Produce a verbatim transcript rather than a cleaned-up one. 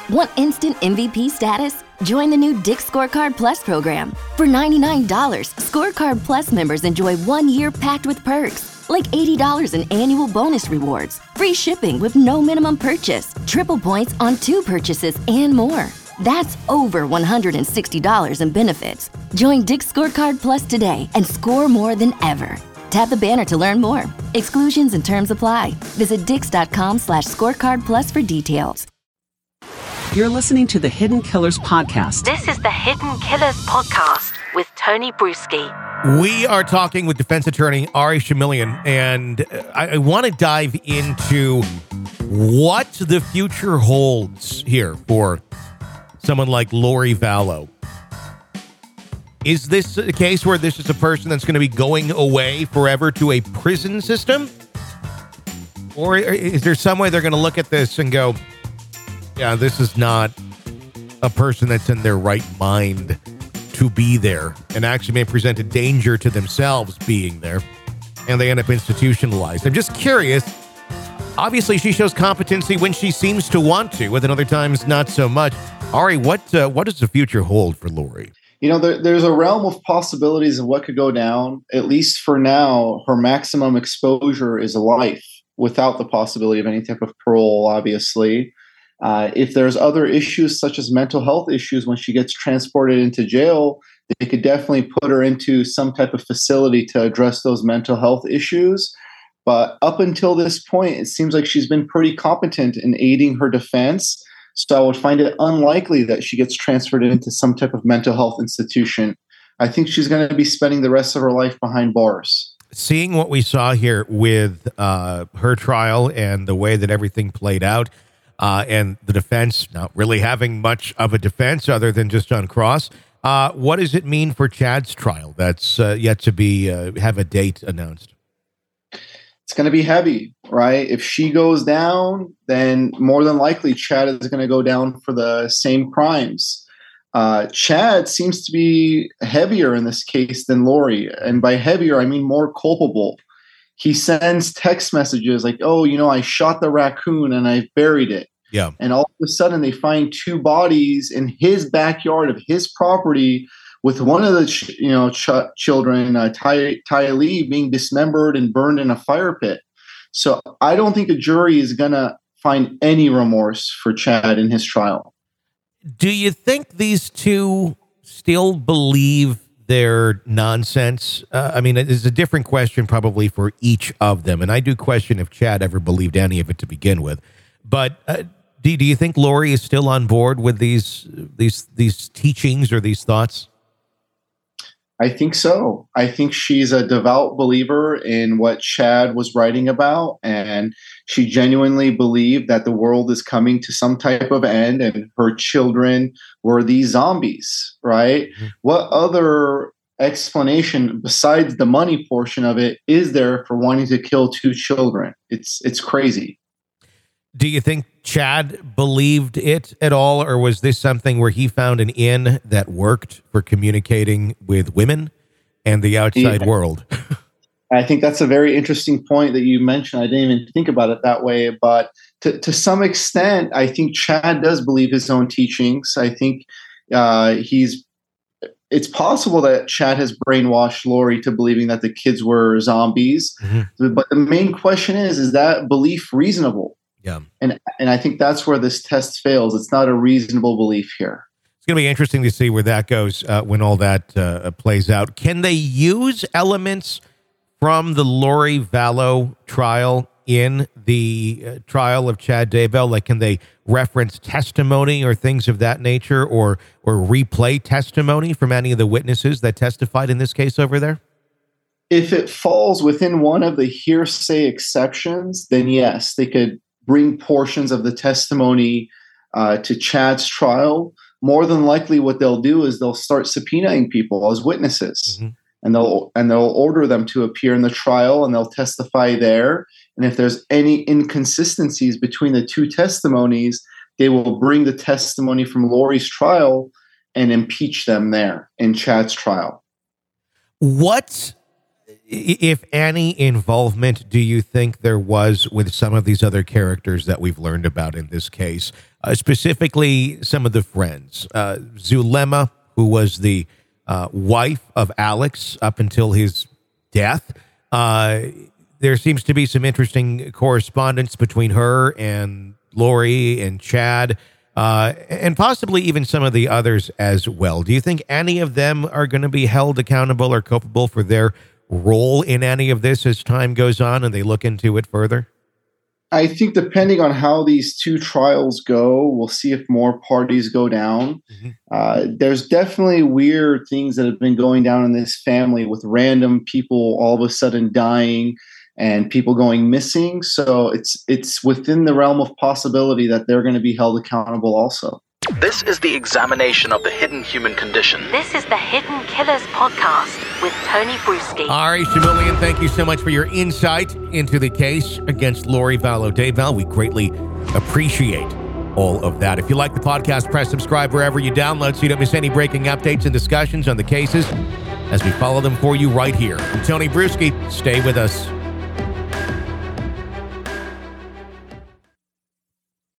Want instant M V P status? Join the new Dick's Scorecard Plus program. For ninety-nine dollars, Scorecard Plus members enjoy one year packed with perks, like eighty dollars in annual bonus rewards, free shipping with no minimum purchase, triple points on two purchases, and more. That's over one hundred sixty dollars in benefits. Join Dick's Scorecard Plus today and score more than ever. Tap the banner to learn more. Exclusions and terms apply. Visit dix.com slash scorecard plus for details. You're listening to the Hidden Killers podcast. This is the Hidden Killers podcast with Tony Bruschi. We are talking with defense attorney Ari Shamilian, and I, I want to dive into what the future holds here for someone like Lori Vallow. Is this a case where this is a person that's going to be going away forever to a prison system? Or is there some way they're going to look at this and go, yeah, this is not a person that's in their right mind to be there, and actually may present a danger to themselves being there, and they end up institutionalized? I'm just curious. Obviously, she shows competency when she seems to want to, with other times not so much. Ari, what uh, what does the future hold for Lori? You know, there, there's a realm of possibilities of what could go down. At least for now, her maximum exposure is life without the possibility of any type of parole, obviously. Uh, if there's other issues such as mental health issues when she gets transported into jail, they could definitely put her into some type of facility to address those mental health issues. But up until this point, it seems like she's been pretty competent in aiding her defense. So I would find it unlikely that she gets transferred into some type of mental health institution. I think she's going to be spending the rest of her life behind bars. Seeing what we saw here with uh, her trial and the way that everything played out, uh, and the defense not really having much of a defense other than just on cross, uh, what does it mean for Chad's trial that's uh, yet to be uh, have a date announced? It's going to be heavy, right? If she goes down, then more than likely Chad is going to go down for the same crimes. Uh, Chad seems to be heavier in this case than Lori. And by heavier, I mean more culpable. He sends text messages like, oh, you know, I shot the raccoon and I buried it. Yeah. And all of a sudden they find two bodies in his backyard of his property, with one of the ch- you know ch- children, uh, Ty, Ty Lee, being dismembered and burned in a fire pit. So I don't think a jury is going to find any remorse for Chad in his trial. Do you think these two still believe their nonsense? Uh, I mean, it's a different question probably for each of them. And I do question if Chad ever believed any of it to begin with. But uh, do, do you think Lori is still on board with these these these teachings or these thoughts? I think so. I think she's a devout believer in what Chad was writing about, and she genuinely believed that the world is coming to some type of end and her children were these zombies, right? Mm-hmm. What other explanation besides the money portion of it is there for wanting to kill two children? It's it's crazy. Do you think Chad believed it at all, or was this something where he found an in that worked for communicating with women and the outside yeah. world? I think that's a very interesting point that you mentioned. I didn't even think about it that way, but to, to some extent, I think Chad does believe his own teachings. I think uh, he's. It's possible that Chad has brainwashed Lori to believing that the kids were zombies, mm-hmm. but the main question is: is that belief reasonable? Yeah. And and I think that's where this test fails. It's not a reasonable belief here. It's going to be interesting to see where that goes uh, when all that uh, plays out. Can they use elements from the Lori Vallow trial in the uh, trial of Chad Daybell? Like, can they reference testimony or things of that nature, or or replay testimony from any of the witnesses that testified in this case over there? If it falls within one of the hearsay exceptions, then yes, they could bring portions of the testimony uh, to Chad's trial. More than likely what they'll do is they'll start subpoenaing people as witnesses, mm-hmm. and they'll and they'll order them to appear in the trial, and they'll testify there. And if there's any inconsistencies between the two testimonies, they will bring the testimony from Lori's trial and impeach them there in Chad's trial. What, if any, involvement do you think there was with some of these other characters that we've learned about in this case? uh, specifically some of the friends. Uh, Zulema, who was the uh, wife of Alex up until his death. Uh, there seems to be some interesting correspondence between her and Lori and Chad, uh, and possibly even some of the others as well. Do you think any of them are going to be held accountable or culpable for their role in any of this as time goes on and they look into it further? I think depending on how these two trials go, we'll see if more parties go down. Mm-hmm. Uh, there's definitely weird things that have been going down in this family with random people all of a sudden dying and people going missing. So it's it's within the realm of possibility that they're going to be held accountable also. This is the examination of the hidden human condition. This is the Hidden Killers podcast with Tony Brueski. Ari Shamilian, thank you so much for your insight into the case against Lori Vallow Daybell. We greatly appreciate all of that. If you like the podcast, press subscribe wherever you download so you don't miss any breaking updates and discussions on the cases as we follow them for you right here. I'm Tony Brueski. Stay with us.